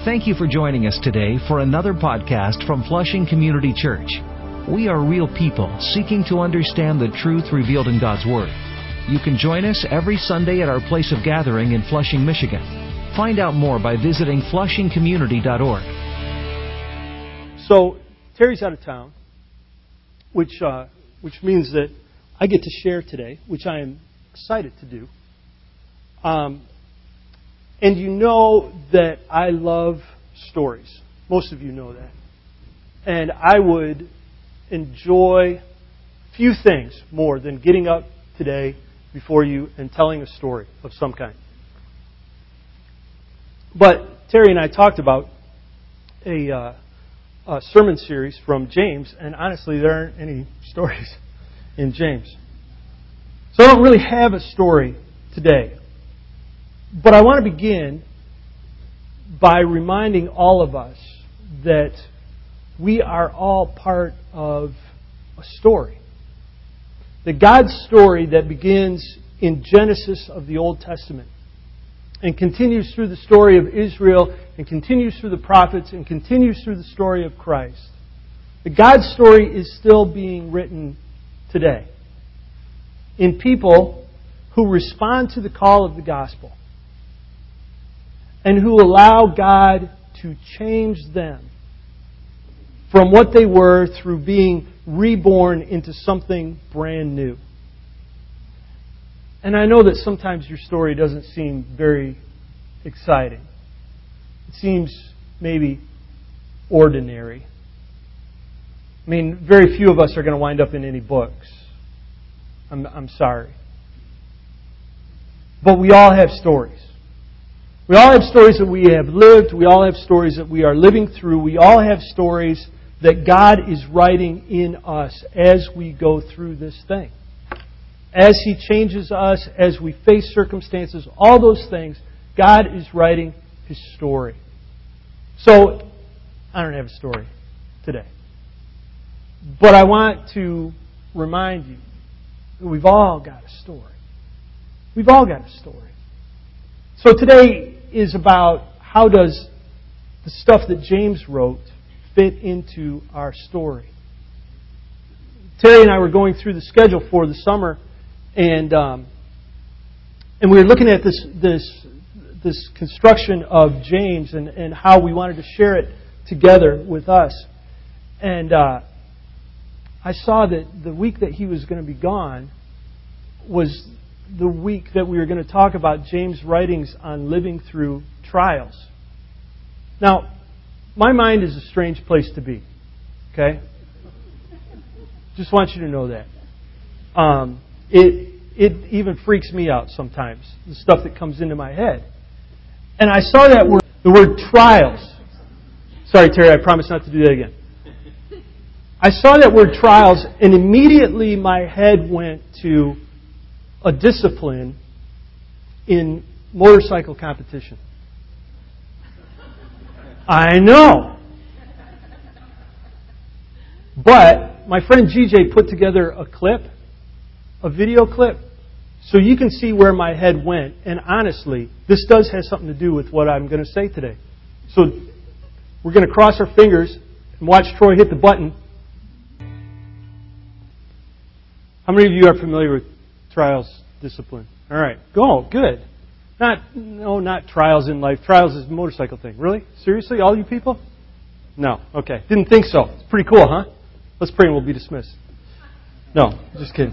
Thank you for joining us today for another podcast from Flushing Community Church. We are real people seeking to understand the truth revealed in God's Word. You can join us every Sunday at our place of gathering in Flushing, Michigan. Find out more by visiting flushingcommunity.org. So, Terry's out of town, which means that I get to share today, which I am excited to do. And you know that I love stories. Most of you know that. And I would enjoy few things more than getting up today before you and telling a story of some kind. But Terry and I talked about a sermon series from James, and honestly, there aren't any stories in James. So I don't really have a story today. But I want to begin by reminding all of us that we are all part of a story. That God's story that begins in Genesis of the Old Testament and continues through the story of Israel and continues through the prophets and continues through the story of Christ. That God's story is still being written today in people who respond to the call of the gospel and who allow God to change them from what they were through being reborn into something brand new. And I know that sometimes your story doesn't seem very exciting. It seems maybe ordinary. I mean, very few of us are going to wind up in any books. I'm sorry. But we all have stories. We all have stories that we have lived. We all have stories that we are living through. We all have stories that God is writing in us as we go through this thing. As He changes us, as we face circumstances, all those things, God is writing His story. So, I don't have a story today. But I want to remind you that we've all got a story. We've all got a story. So today is about how does the stuff that James wrote fit into our story. Terry and I were going through the schedule for the summer, and we were looking at this construction of James and how we wanted to share it together with us. And I saw that the week that he was going to be gone was the week that we were going to talk about James' writings on living through trials. Now, my mind is a strange place to be. Okay? Just want you to know that. It even freaks me out sometimes, the stuff that comes into my head. And I saw that word, the word trials. Sorry, Terry, I promise not to do that again. I saw that word trials, and immediately my head went to a discipline in motorcycle competition. I know. But my friend GJ put together a video clip, so you can see where my head went. And honestly, this does have something to do with what I'm going to say today. So we're going to cross our fingers and watch Troy hit the button. How many of you are familiar with trials discipline? All right. Go. Good. Not trials in life. Trials is a motorcycle thing. Really? Seriously? All you people? No. Okay. Didn't think so. It's pretty cool, huh? Let's pray and we'll be dismissed. No. Just kidding.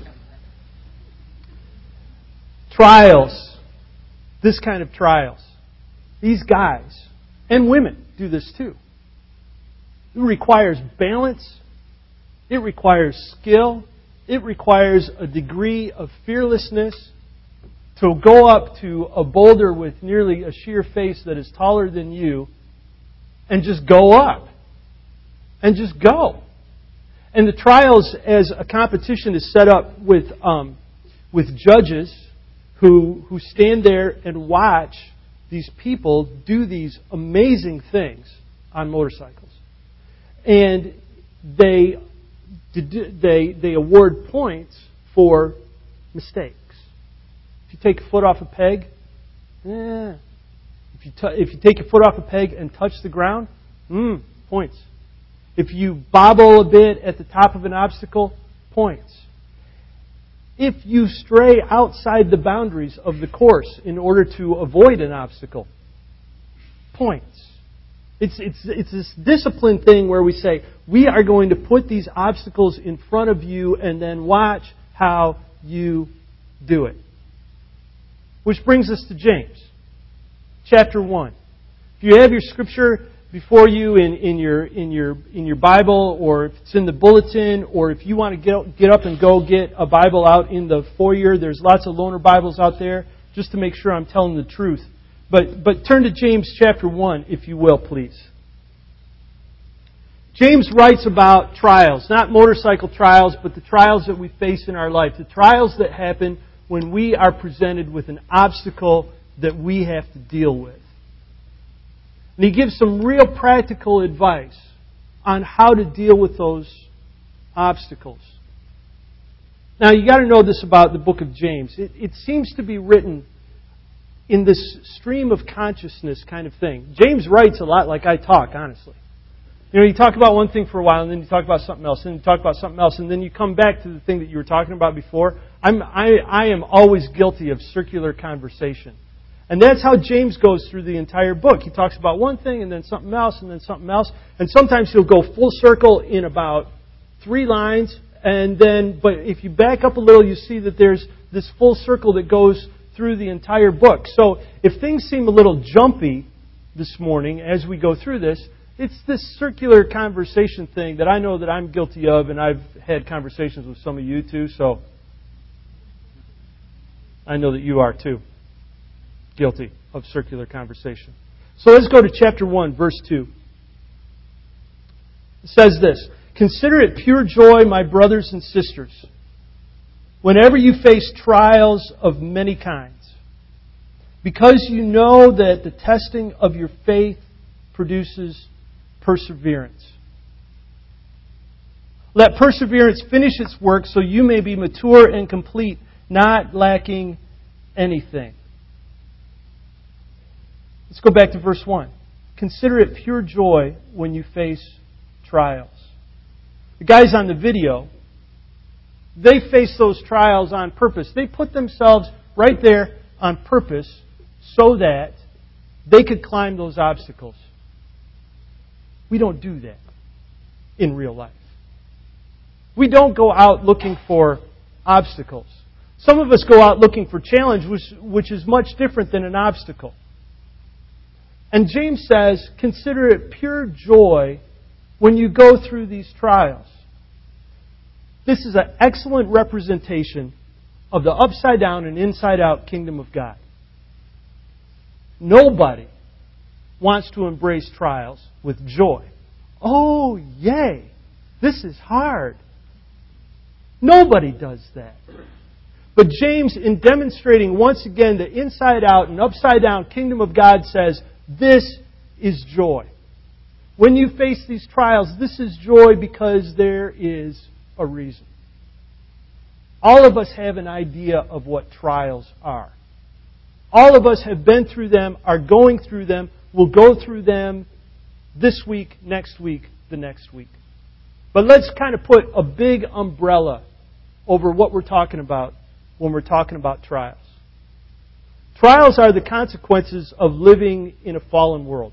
Trials. This kind of trials. These guys and women do this too. It requires balance. It requires skill. It requires a degree of fearlessness to go up to a boulder with nearly a sheer face that is taller than you and just go up. And just go. And the trials as a competition is set up with judges who stand there and watch these people do these amazing things on motorcycles. And they award points for mistakes. If you take a foot off a peg, if If you take your foot off a peg and touch the ground, points. If you bobble a bit at the top of an obstacle, points. If you stray outside the boundaries of the course in order to avoid an obstacle, points. It's this discipline thing where we say, we are going to put these obstacles in front of you and then watch how you do it. Which brings us to James, chapter 1. If you have your scripture before you in your Bible, or if it's in the bulletin, or if you want to get up and go get a Bible out in the foyer, there's lots of loaner Bibles out there, just to make sure I'm telling the truth. But turn to James chapter 1, if you will, please. James writes about trials, not motorcycle trials, but the trials that we face in our life, the trials that happen when we are presented with an obstacle that we have to deal with. And he gives some real practical advice on how to deal with those obstacles. Now, you got to know this about the book of James. It seems to be written in this stream of consciousness kind of thing. James writes a lot like I talk, honestly. You know, you talk about one thing for a while, and then you talk about something else, and then you talk about something else, and then you come back to the thing that you were talking about before. I am always guilty of circular conversation. And that's how James goes through the entire book. He talks about one thing, and then something else, and then something else. And sometimes he'll go full circle in about 3 lines, but if you back up a little, you see that there's this full circle that goes through the entire book. So if things seem a little jumpy this morning as we go through this, it's this circular conversation thing that I know that I'm guilty of, and I've had conversations with some of you too, so I know that you are too guilty of circular conversation. So let's go to chapter 1, verse 2. It says this, "Consider it pure joy, my brothers and sisters, whenever you face trials of many kinds, because you know that the testing of your faith produces perseverance. Let perseverance finish its work so you may be mature and complete, not lacking anything." Let's go back to verse 1. "Consider it pure joy when you face trials." The guys on the video, they face those trials on purpose. They put themselves right there on purpose so that they could climb those obstacles. We don't do that in real life. We don't go out looking for obstacles. Some of us go out looking for challenge, which is much different than an obstacle. And James says, consider it pure joy when you go through these trials. This is an excellent representation of the upside down and inside out kingdom of God. Nobody wants to embrace trials with joy. Oh, yay! This is hard. Nobody does that. But James, in demonstrating once again the inside out and upside down kingdom of God, says, this is joy. When you face these trials, this is joy because there is a reason. All of us have an idea of what trials are. All of us have been through them, are going through them, will go through them this week, next week, the next week. But let's kind of put a big umbrella over what we're talking about when we're talking about trials. Trials are the consequences of living in a fallen world.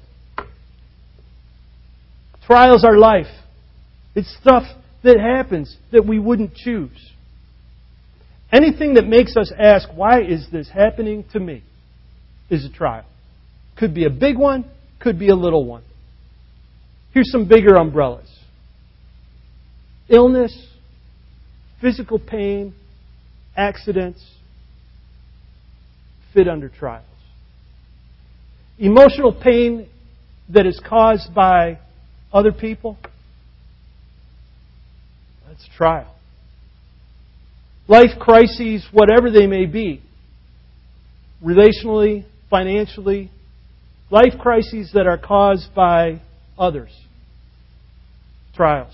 Trials are life. It's stuff that happens that we wouldn't choose. Anything that makes us ask, why is this happening to me, is a trial. Could be a big one, could be a little one. Here's some bigger umbrellas. Illness, physical pain, accidents, fit under trials. Emotional pain that is caused by other people, that's a trial. Life crises, whatever they may be, relationally, financially, life crises that are caused by others, trials.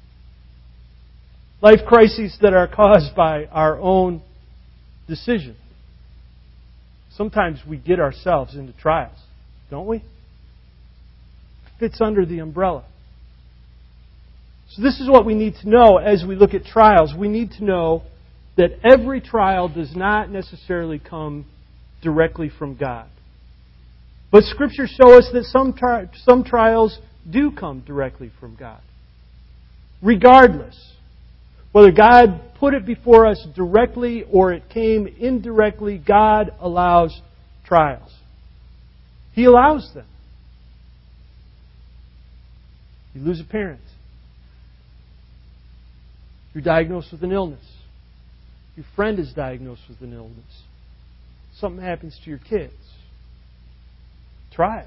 Life crises that are caused by our own decision. Sometimes we get ourselves into trials, don't we? It fits under the umbrella. So this is what we need to know as we look at trials. We need to know that every trial does not necessarily come directly from God. But Scripture shows us that some trials do come directly from God. Regardless, whether God put it before us directly or it came indirectly, God allows trials. He allows them. You lose a parent. You're diagnosed with an illness. Your friend is diagnosed with an illness. Something happens to your kids. Trials.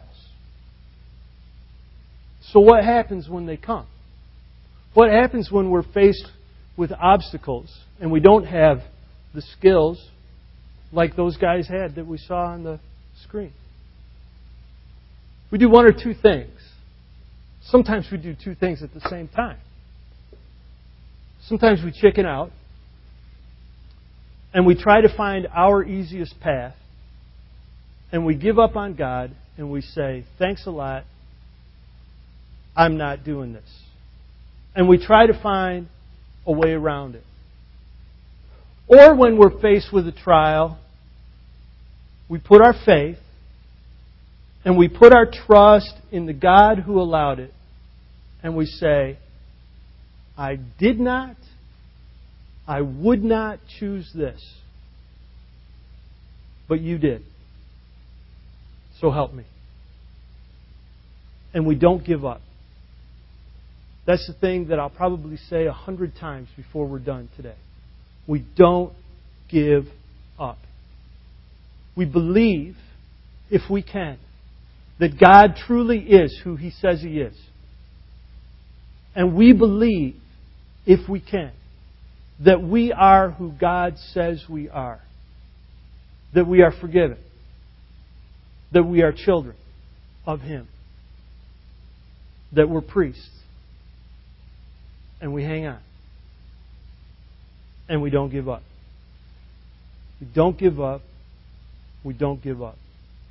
So what happens when they come? What happens when we're faced with obstacles and we don't have the skills like those guys had that we saw on the screen? We do one or two things. Sometimes we do two things at the same time. Sometimes we chicken out and we try to find our easiest path and we give up on God and we say, thanks a lot, I'm not doing this. And we try to find a way around it. Or when we're faced with a trial, we put our faith and we put our trust in the God who allowed it and we say, I would not choose this. But you did. So help me. And we don't give up. That's the thing that I'll probably say 100 times before we're done today. We don't give up. We believe, if we can, that God truly is who He says He is. And we believe, if we can, that we are who God says we are. That we are forgiven. That we are children of Him. That we're priests. And we hang on. And we don't give up. We don't give up. We don't give up.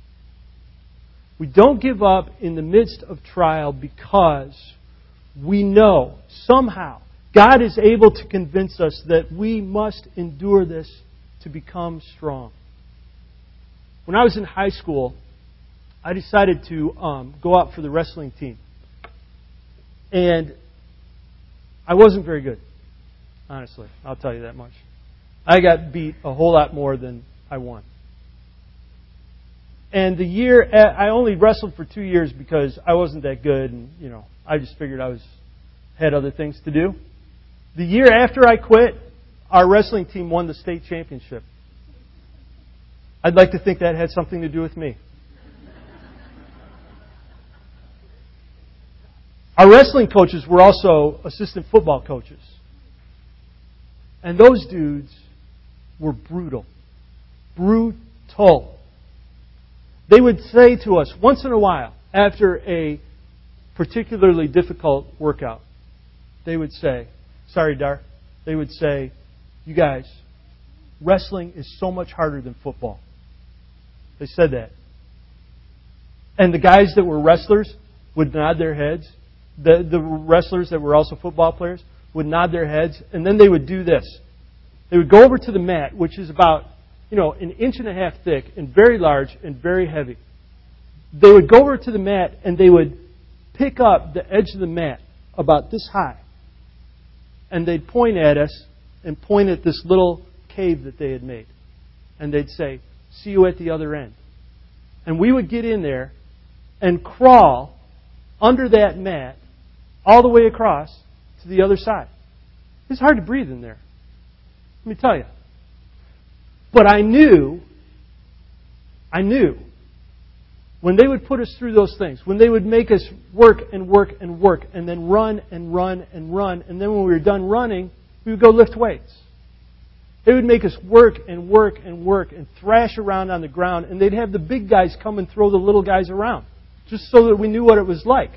We don't give up in the midst of trial because we know somehow God is able to convince us that we must endure this to become strong. When I was in high school, I decided to go out for the wrestling team. And I wasn't very good, honestly. I'll tell you that much. I got beat a whole lot more than I won. And the year, I only wrestled for 2 years because I wasn't that good, and I just figured I had other things to do. The year after I quit, our wrestling team won the state championship. I'd like to think that had something to do with me. Our wrestling coaches were also assistant football coaches. And those dudes were brutal. Brutal. They would say to us once in a while, after a particularly difficult workout, they would say, sorry, Dar, they would say, you guys, wrestling is so much harder than football. They said that. And the guys that were wrestlers would nod their heads. The wrestlers that were also football players would nod their heads, and then they would do this. They would go over to the mat, which is about, 1.5 inches thick and very large and very heavy. They would go over to the mat and they would pick up the edge of the mat about this high. And they'd point at us and point at this little cave that they had made. And they'd say, see you at the other end. And we would get in there and crawl under that mat all the way across to the other side. It's hard to breathe in there. Let me tell you. But I knew, when they would put us through those things, when they would make us work and work and work, and then run and run and run, and then when we were done running, we would go lift weights. They would make us work and work and work and thrash around on the ground, and they'd have the big guys come and throw the little guys around, just so that we knew what it was like.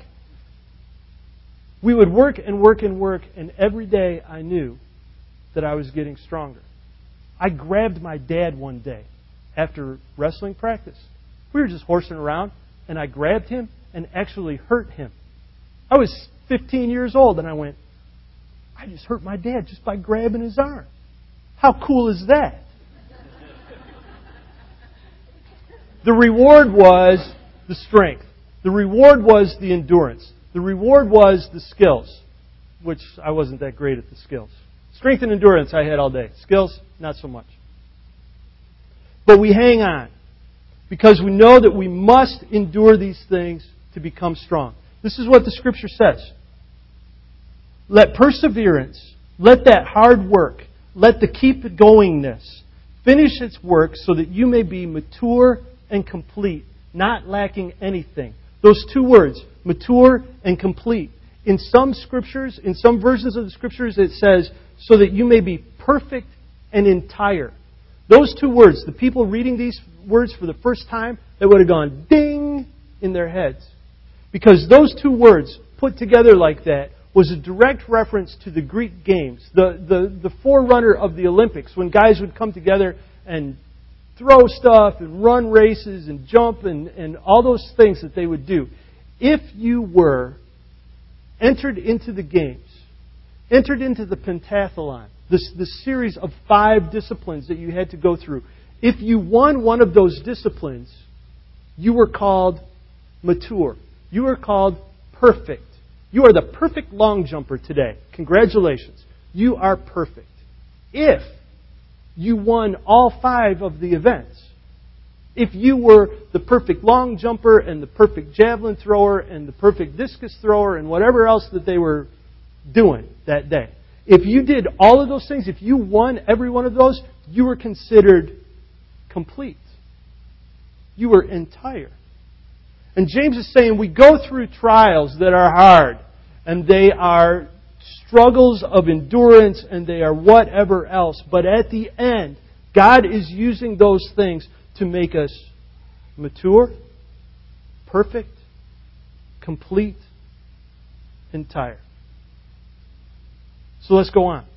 We would work and work and work, and every day I knew that I was getting stronger. I grabbed my dad one day after wrestling practice. We were just horsing around, and I grabbed him and actually hurt him. I was 15 years old, and I went, I just hurt my dad just by grabbing his arm. How cool is that? The reward was the strength. The reward was the endurance. The reward was the skills, which I wasn't that great at the skills. Strength and endurance I had all day. Skills, not so much. But we hang on because we know that we must endure these things to become strong. This is what the Scripture says. Let perseverance, let that hard work, let the keep goingness finish its work so that you may be mature and complete, not lacking anything. Those two words, mature and complete. In some Scriptures, in some versions of the Scriptures, it says, so that you may be perfect and entire. Those two words, the people reading these words for the first time, they would have gone ding in their heads. Because those two words put together like that was a direct reference to the Greek games, the forerunner of the Olympics, when guys would come together and throw stuff and run races and jump and all those things that they would do. If you were entered into the games, entered into the pentathlon, this series of 5 disciplines that you had to go through, if you won one of those disciplines, you were called mature. You were called perfect. You are the perfect long jumper today. Congratulations. You are perfect. If you won all 5 of the events, if you were the perfect long jumper and the perfect javelin thrower and the perfect discus thrower and whatever else that they were doing that day, if you did all of those things, if you won every one of those, you were considered complete. You were entire. And James is saying we go through trials that are hard, and they are struggles of endurance, and they are whatever else. But at the end, God is using those things to make us mature, perfect, complete, entire. So let's go on.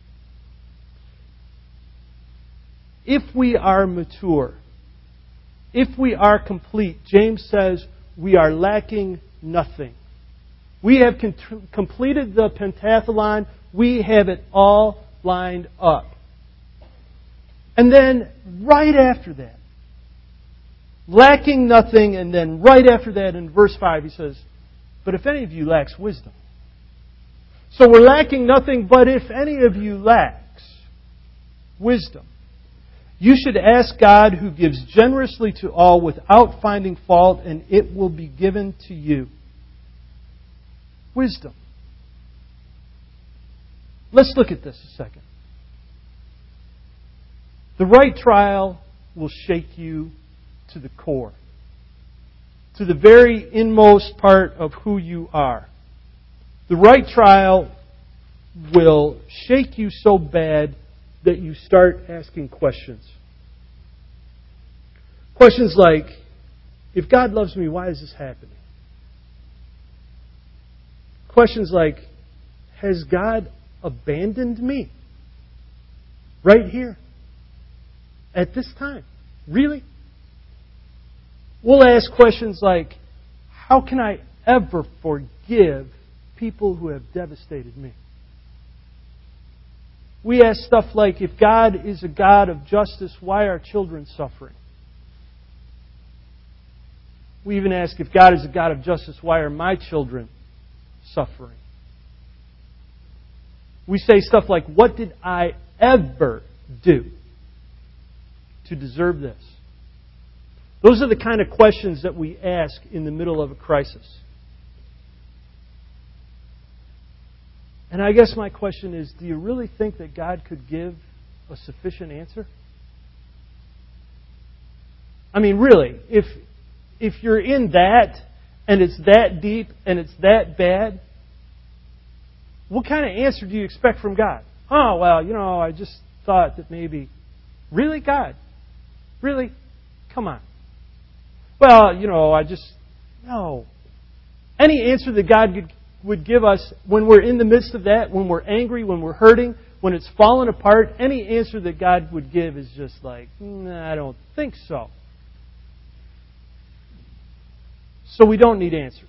If we are mature, if we are complete, James says we are lacking nothing. We have completed the pentathlon. We have it all lined up. And then right after that, lacking nothing, and then right after that in verse 5 he says, but if any of you lacks wisdom. So we're lacking nothing, but if any of you lacks wisdom, you should ask God who gives generously to all without finding fault, and it will be given to you. Wisdom. Let's look at this a second. The right trial will shake you to the core, to the very inmost part of who you are. The right trial will shake you so bad that you start asking questions. Questions like, if God loves me, why is this happening? Questions like, has God abandoned me? Right here. At this time. Really? We'll ask questions like, how can I ever forgive people who have devastated me? We ask stuff like, if God is a God of justice, why are children suffering? We even ask, if God is a God of justice, why are my children suffering? We say stuff like, what did I ever do to deserve this? Those are the kind of questions that we ask in the middle of a crisis. And I guess my question is, do you really think that God could give a sufficient answer? I mean, really, if you're in that, and it's that deep, and it's that bad, what kind of answer do you expect from God? Oh, well, I just thought that maybe... Really, God? Really? Come on. Well, No. Any answer that God would give us when we're in the midst of that, when we're angry, when we're hurting, when it's fallen apart, any answer that God would give is just like, I don't think so. So we don't need answers.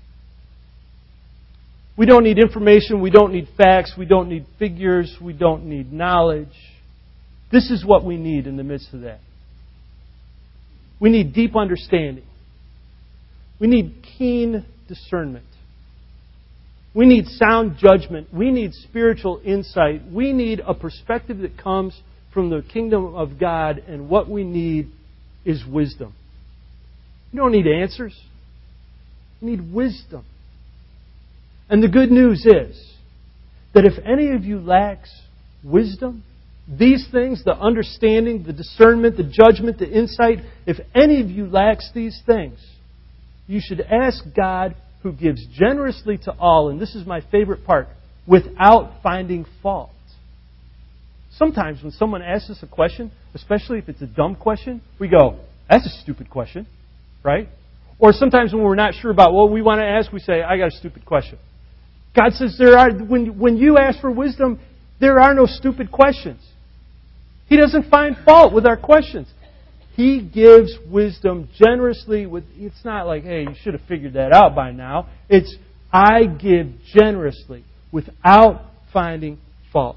We don't need information. We don't need facts. We don't need figures. We don't need knowledge. This is what we need in the midst of that. We need deep understanding. We need keen discernment. We need sound judgment. We need spiritual insight. We need a perspective that comes from the kingdom of God, and what we need is wisdom. You don't need answers. You need wisdom. And the good news is that if any of you lacks wisdom, these things, the understanding, the discernment, the judgment, the insight, if any of you lacks these things, you should ask God, who gives generously to all, and this is my favorite part, without finding fault. Sometimes when someone asks us a question, especially if it's a dumb question, we go, that's a stupid question, right? Or sometimes when we're not sure about what we want to ask, we say, I got a stupid question. God says when you ask for wisdom, there are no stupid questions. He doesn't find fault with our questions. He gives wisdom generously. It's not like, hey, you should have figured that out by now. It's, I give generously without finding fault.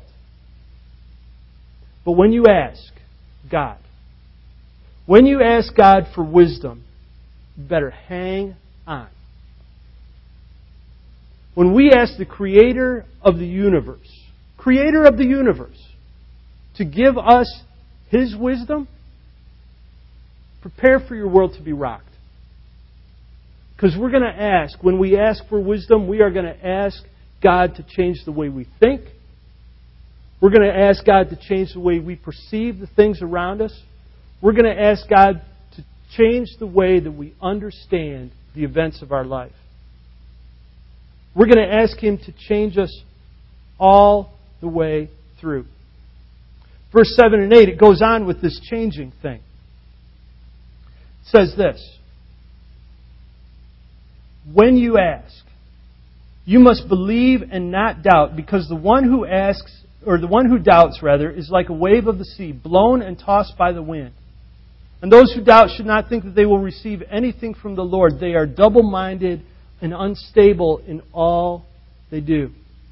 But when you ask God for wisdom, you better hang on. When we ask the Creator of the universe, to give us His wisdom, prepare for your world to be rocked. Because we're going to ask, when we ask for wisdom, we are going to ask God to change the way we think. We're going to ask God to change the way we perceive the things around us. We're going to ask God to change the way that we understand the events of our life. We're going to ask Him to change us all the way through. Verse 7 and 8, it goes on with this changing thing. It says this: when you ask, you must believe and not doubt, because the one who doubts, is like a wave of the sea, blown and tossed by the wind. And those who doubt should not think that they will receive anything from the Lord. They are double-minded and unstable in all they do.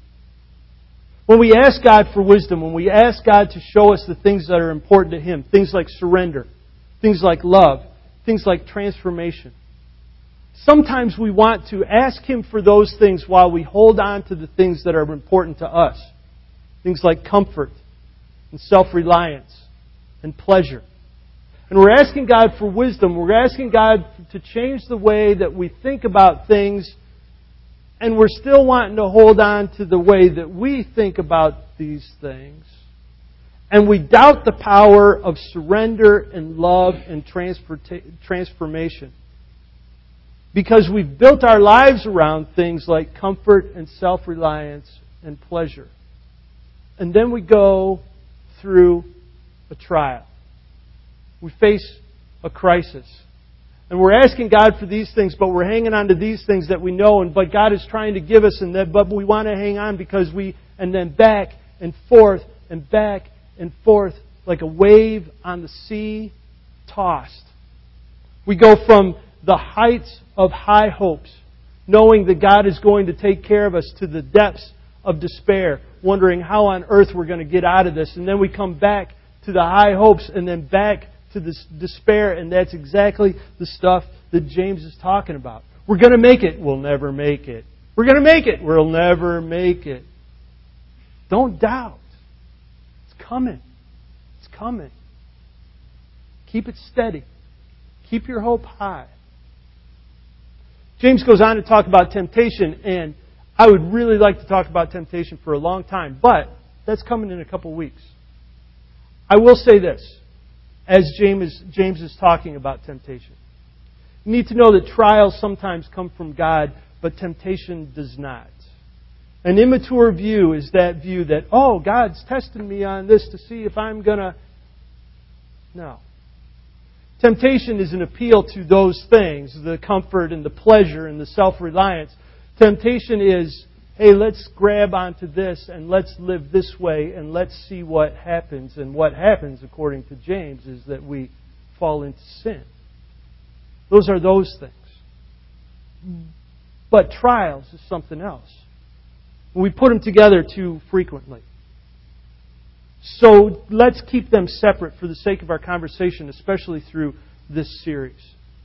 When we ask God for wisdom, when we ask God to show us the things that are important to Him, things like surrender, things like love, things like transformation, sometimes we want to ask Him for those things while we hold on to the things that are important to us. Things like comfort and self-reliance and pleasure. And we're asking God for wisdom. We're asking God to change the way that we think about things. And we're still wanting to hold on to the way that we think about these things. And we doubt the power of surrender and love and transformation. Because we've built our lives around things like comfort and self-reliance and pleasure. And then we go through a trial. We face a crisis. And we're asking God for these things, but we're hanging on to these things that we know, but God is trying to give us, but we want to hang on because and then back and forth and back and forth like a wave on the sea tossed. We go from the heights of high hopes, knowing that God is going to take care of us, to the depths of despair, wondering how on earth we're going to get out of this. And then we come back to the high hopes and then back to this despair, and that's exactly the stuff that James is talking about. We're going to make it. We'll never make it. We're going to make it. We'll never make it. Don't doubt. It's coming. It's coming. Keep it steady. Keep your hope high. James goes on to talk about temptation, and I would really like to talk about temptation for a long time, but that's coming in a couple of weeks. I will say this, as James is talking about temptation. You need to know that trials sometimes come from God, but temptation does not. An immature view is that view that, oh, God's testing me on this to see if I'm going to... No. Temptation is an appeal to those things, the comfort and the pleasure and the self-reliance. Temptation is, hey, let's grab onto this and let's live this way and let's see what happens. And what happens, according to James, is that we fall into sin. Those are those things. But trials is something else. We put them together too frequently. So let's keep them separate for the sake of our conversation, especially through this series.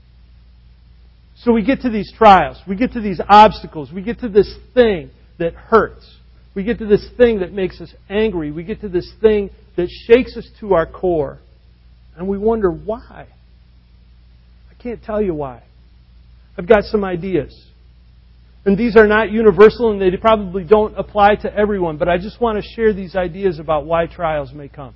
So we get to these trials, we get to these obstacles, we get to this thing that hurts. We get to this thing that makes us angry. We get to this thing that shakes us to our core. And we wonder why. I can't tell you why. I've got some ideas. And these are not universal and they probably don't apply to everyone, but I just want to share these ideas about why trials may come.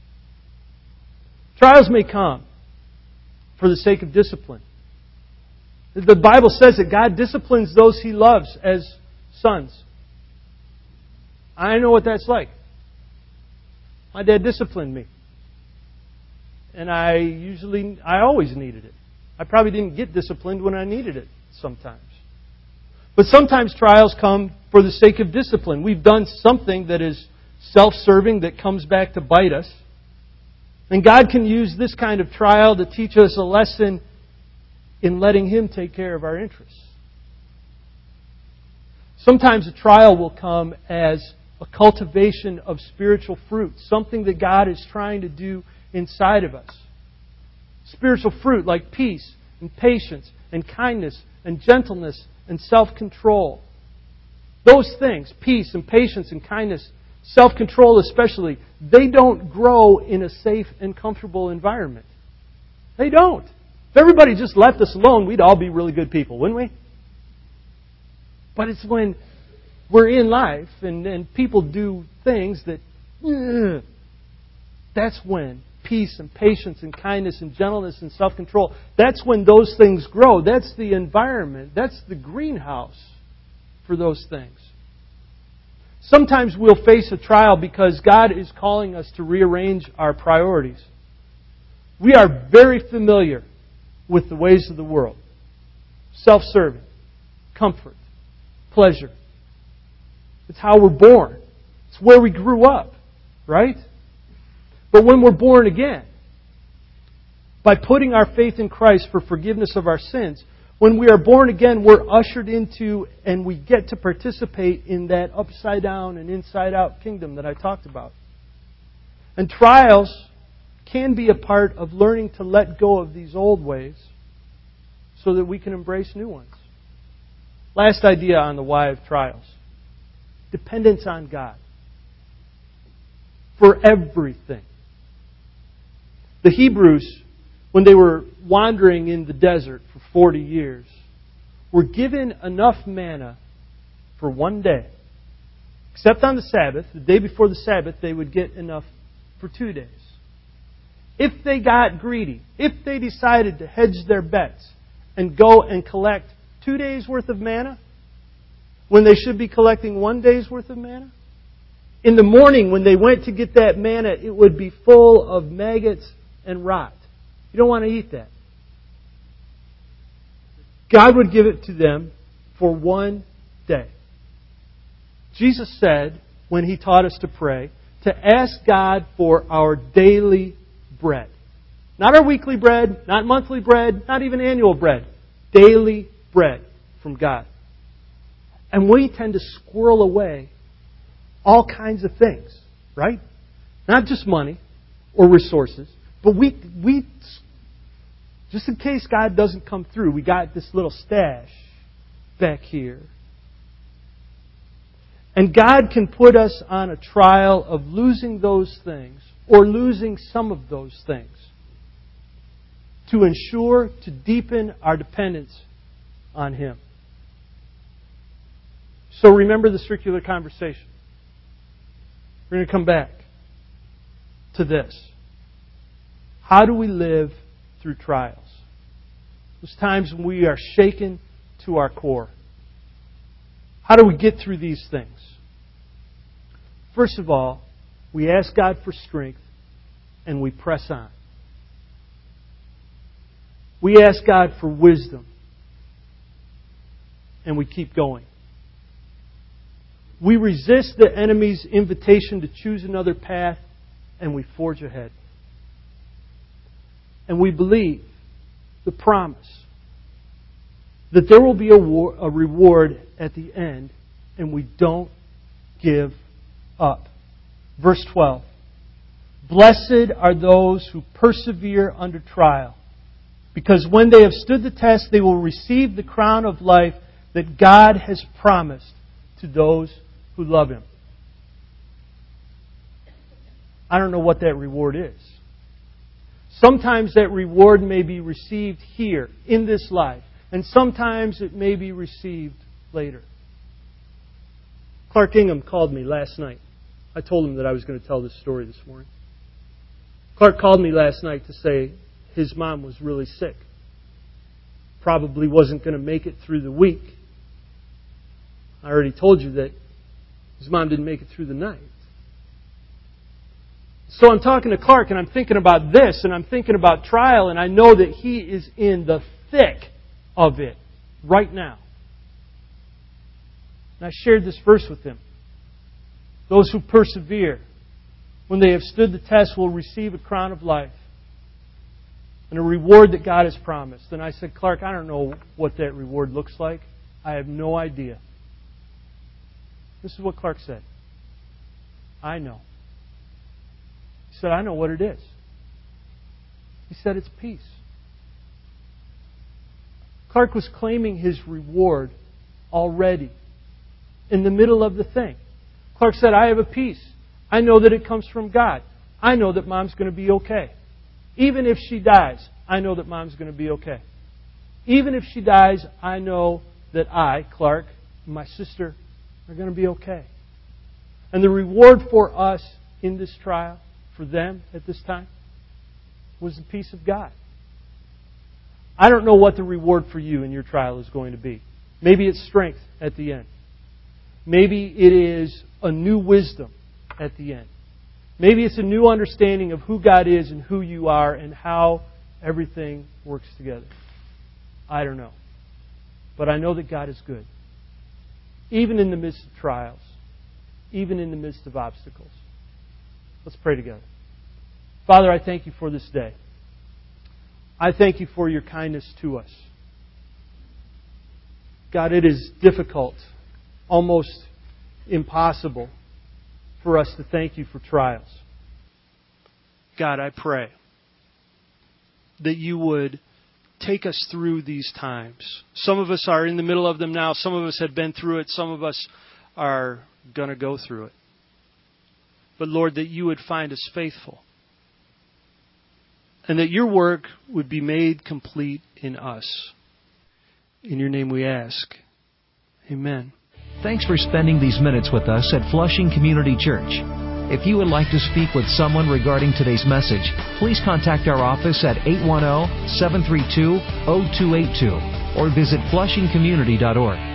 Trials may come for the sake of discipline. The Bible says that God disciplines those He loves as sons. I know what that's like. My dad disciplined me. And I always needed it. I probably didn't get disciplined when I needed it sometimes. But sometimes trials come for the sake of discipline. We've done something that is self-serving that comes back to bite us. And God can use this kind of trial to teach us a lesson in letting Him take care of our interests. Sometimes a trial will come as a cultivation of spiritual fruit, something that God is trying to do inside of us. Spiritual fruit like peace and patience and kindness and gentleness and self-control. Those things, peace and patience and kindness, self-control especially, they don't grow in a safe and comfortable environment. They don't. If everybody just left us alone, we'd all be really good people, wouldn't we? But it's when we're in life and people do things that, that's when peace and patience and kindness and gentleness and self-control, that's when those things grow. That's the environment. That's the greenhouse for those things. Sometimes we'll face a trial because God is calling us to rearrange our priorities. We are very familiar with the ways of the world. Self-serving, comfort, pleasure. It's how we're born. It's where we grew up, right? But when we're born again, by putting our faith in Christ for forgiveness of our sins, when we are born again, we're ushered into and we get to participate in that upside down and inside out kingdom that I talked about. And trials can be a part of learning to let go of these old ways so that we can embrace new ones. Last idea on the why of trials. Dependence on God. For everything. The Hebrews, when they were wandering in the desert for 40 years, were given enough manna for one day. Except on the Sabbath, the day before the Sabbath, they would get enough for 2 days. If they got greedy, if they decided to hedge their bets and go and collect 2 days' worth of manna, when they should be collecting 1 day's worth of manna, in the morning when they went to get that manna, it would be full of maggots and rot. You don't want to eat that. God would give it to them for 1 day. Jesus said, when He taught us to pray, to ask God for our daily bread. Not our weekly bread, not monthly bread, not even annual bread. Daily bread from God. And we tend to squirrel away all kinds of things, right? Not just money or resources, but we just in case God doesn't come through, we got this little stash back here. And God can put us on a trial of losing those things or losing some of those things to ensure to deepen our dependence on Him. So remember the circular conversation. We're going to come back to this. How do we live through trials? Those times when we are shaken to our core. How do we get through these things? First of all, we ask God for strength and we press on. We ask God for wisdom and we keep going. We resist the enemy's invitation to choose another path and we forge ahead. And we believe the promise that there will be a reward at the end, and we don't give up. Verse 12. Blessed are those who persevere under trial, because when they have stood the test, they will receive the crown of life that God has promised to those who love Him. I don't know what that reward is. Sometimes that reward may be received here, in this life, and sometimes it may be received later. Clark Ingham called me last night. I told him that I was going to tell this story this morning. Clark called me last night to say his mom was really sick. Probably wasn't going to make it through the week. I already told you that his mom didn't make it through the night. So I'm talking to Clark and I'm thinking about this and I'm thinking about trial, and I know that he is in the thick of it right now. And I shared this verse with him. Those who persevere, when they have stood the test, will receive a crown of life and a reward that God has promised. And I said, Clark, I don't know what that reward looks like. I have no idea. This is what Clark said. I know. He said, I know what it is. He said, it's peace. Clark was claiming his reward already in the middle of the thing. Clark said, I have a peace. I know that it comes from God. I know that Mom's going to be okay. Even if she dies, I know that Mom's going to be okay. Even if she dies, I know that I, Clark, and my sister are going to be okay. And the reward for us in this trial, for them at this time, was the peace of God. I don't know what the reward for you in your trial is going to be. Maybe it's strength at the end. Maybe it is a new wisdom at the end. Maybe it's a new understanding of who God is and who you are and how everything works together. I don't know. But I know that God is good. Even in the midst of trials. Even in the midst of obstacles. Let's pray together. Father, I thank you for this day. I thank you for your kindness to us. God, it is difficult, almost impossible, for us to thank you for trials. God, I pray that you would take us through these times. Some of us are in the middle of them now. Some of us have been through it. Some of us are going to go through it. But Lord, that you would find us faithful. And that your work would be made complete in us. In your name we ask. Amen. Thanks for spending these minutes with us at Flushing Community Church. If you would like to speak with someone regarding today's message, please contact our office at 810-732-0282 or visit flushingcommunity.org.